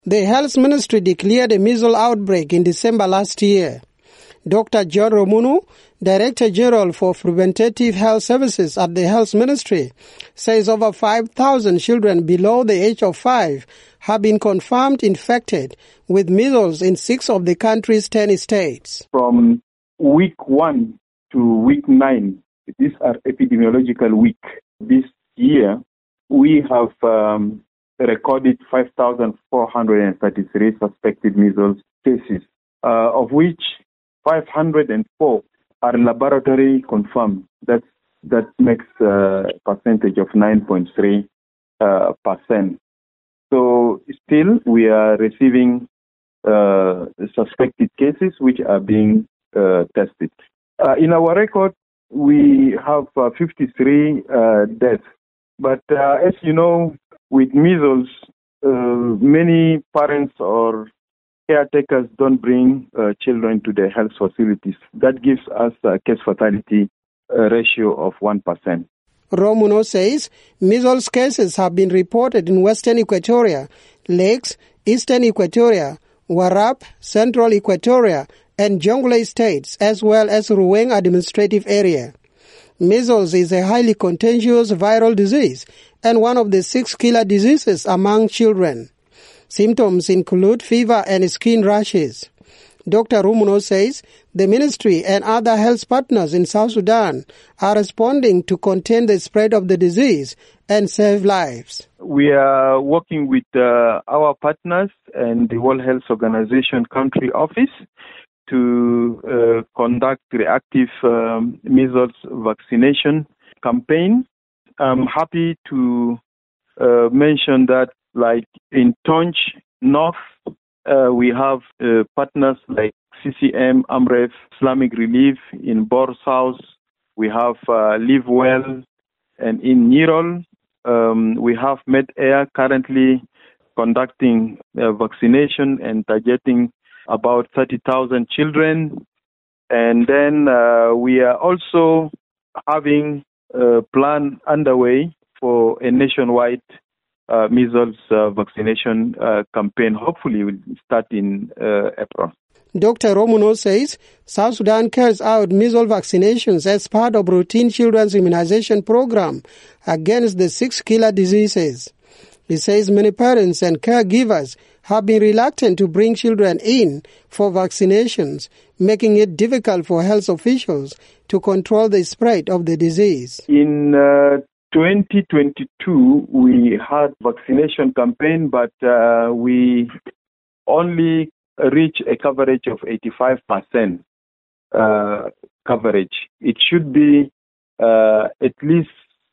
The Health Ministry declared a measles outbreak in December last year. Dr. John Romunu, Director General for Preventative Health Services at the Health Ministry, says over 5,000 children below the age of 5 have been confirmed infected with measles in 6 of the country's 10 states. From week 1 to week 9, these are epidemiological week. This year, we have recorded 5,433 suspected measles cases, of which 504 are laboratory confirmed. That makes a percentage of 9.3%. So still we are receiving suspected cases which are being tested. In our record, we have 53 deaths. But as you know, with measles, many parents or caretakers don't bring children to the health facilities. That gives us a case fatality ratio of 1%. Romunu says measles cases have been reported in Western Equatoria, Lakes, Eastern Equatoria, Warrap, Central Equatoria, and Jonglei states, as well as Ruweng administrative area. Measles is a highly contagious viral disease and one of the 6 killer diseases among children. Symptoms include fever and skin rashes. Dr. Romunu says the ministry and other health partners in South Sudan are responding to contain the spread of the disease and save lives. We are working with our partners and the World Health Organization country office to conduct reactive measles vaccination campaign. I'm happy to mention that, like in Tonj North, we have partners like CCM, AMREF, Islamic Relief. In Bor South, we have Live Well, and in Nirol, we have MedAir currently conducting vaccination and targeting about 30,000 children. And then we are also having a plan underway for a nationwide measles vaccination campaign. Hopefully will start in April. Dr. Romunu says South Sudan carries out measles vaccinations as part of routine children's immunization program against the 6 killer diseases. He says many parents and caregivers have been reluctant to bring children in for vaccinations, making it difficult for health officials to control the spread of the disease. In 2022, we had vaccination campaign, but we only reached a coverage of 85% coverage. It should be at least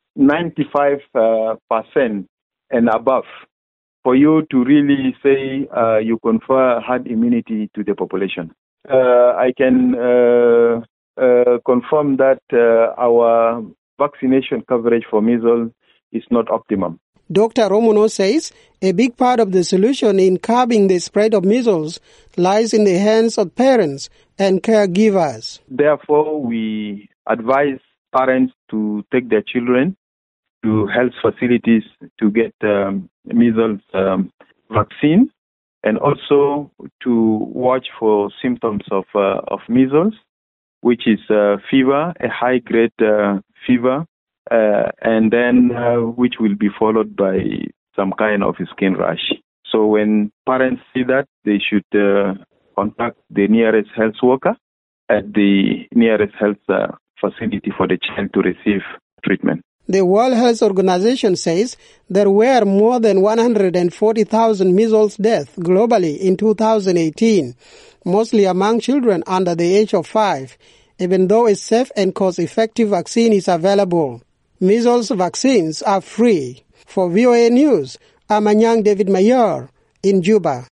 95% and above for you to really say you confer herd immunity to the population. I can confirm that our vaccination coverage for measles is not optimum. Dr. Romunu says a big part of the solution in curbing the spread of measles lies in the hands of parents and caregivers. Therefore, we advise parents to take their children to health facilities to get measles vaccine, and also to watch for symptoms of measles, which is fever, a high-grade fever, and then which will be followed by some kind of skin rash. So when parents see that, they should contact the nearest health worker at the nearest health facility for the child to receive treatment. The World Health Organization says there were more than 140,000 measles deaths globally in 2018, mostly among children under the age of 5, even though a safe and cost-effective vaccine is available. Measles vaccines are free. For VOA News, I'm Anyang David Mayor in Juba.